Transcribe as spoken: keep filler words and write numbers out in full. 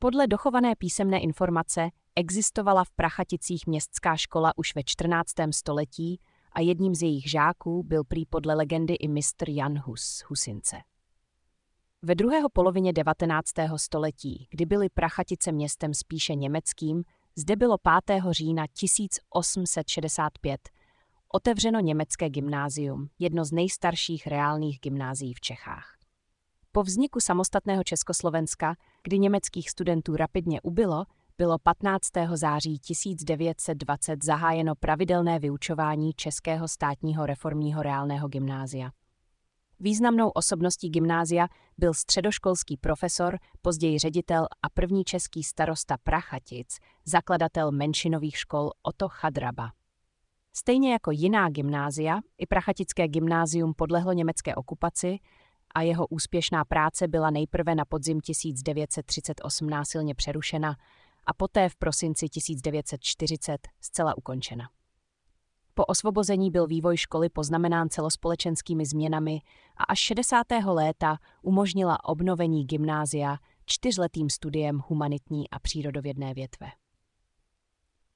Podle dochované písemné informace existovala v Prachaticích městská škola už ve čtrnáctém století a jedním z jejich žáků byl prý podle legendy i mistr Jan Hus Husince. Ve druhé polovině devatenáctého století, kdy byly Prachatice městem spíše německým, zde bylo pátého října tisíc osm set šedesát pět otevřeno německé gymnázium, jedno z nejstarších reálných gymnázií v Čechách. Po vzniku samostatného Československa, kdy německých studentů rapidně ubylo, bylo patnáctého září tisíc devět set dvacet zahájeno pravidelné vyučování Českého státního reformního reálného gymnázia. Významnou osobností gymnázia byl středoškolský profesor, později ředitel a první český starosta Prachatic, zakladatel menšinových škol Otto Chadraba. Stejně jako jiná gymnázia, i prachatické gymnázium podlehlo německé okupaci a jeho úspěšná práce byla nejprve na podzim tisíc devět set třicet osm násilně přerušena a poté v prosinci tisíc devět set čtyřicet zcela ukončena. Po osvobození byl vývoj školy poznamenán celospolečenskými změnami a až šedesátého léta umožnila obnovení gymnázia čtyřletým studiem humanitní a přírodovědné větve.